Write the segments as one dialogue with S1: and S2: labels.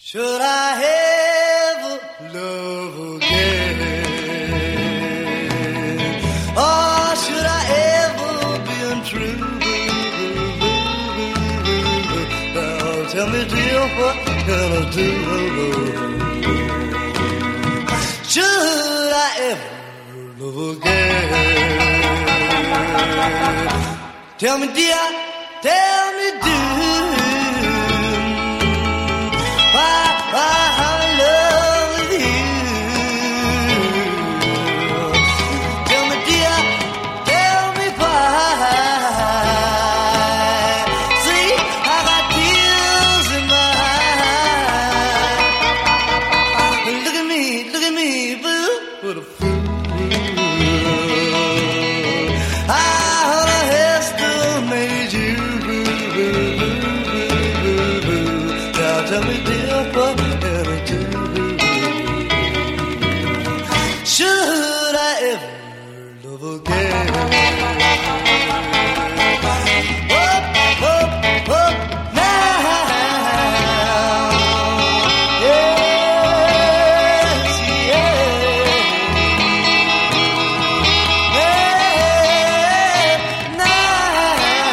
S1: Should I ever love again? Or should I ever be untrue? Now tell me, dear, what can I do? Should I ever love again? Tell me, dear, tell me, do tell me, dear, what can I do? Should I ever love again? Up, up, up now. Yes, yeah. Yeah, now.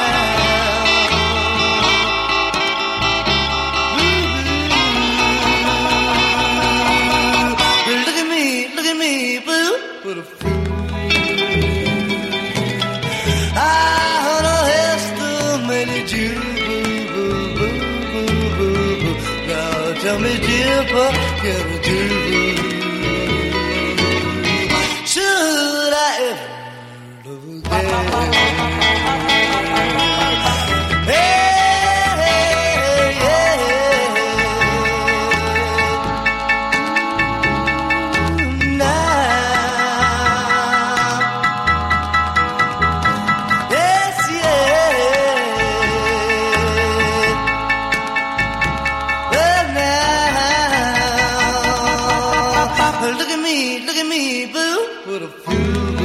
S1: Look at me, boo, what a fool. I underestimated you, boo, boo, boo, boo, boo. Now tell me, dear, what can I do? Should I ever love again? Look at me, boo, what a fool.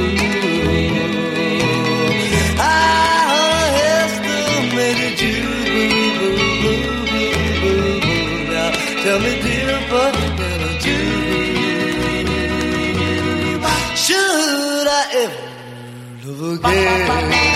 S1: I underestimated you, boo, boo, boo, boo, boo. Now tell me, dear, what can I do? Should I ever love again?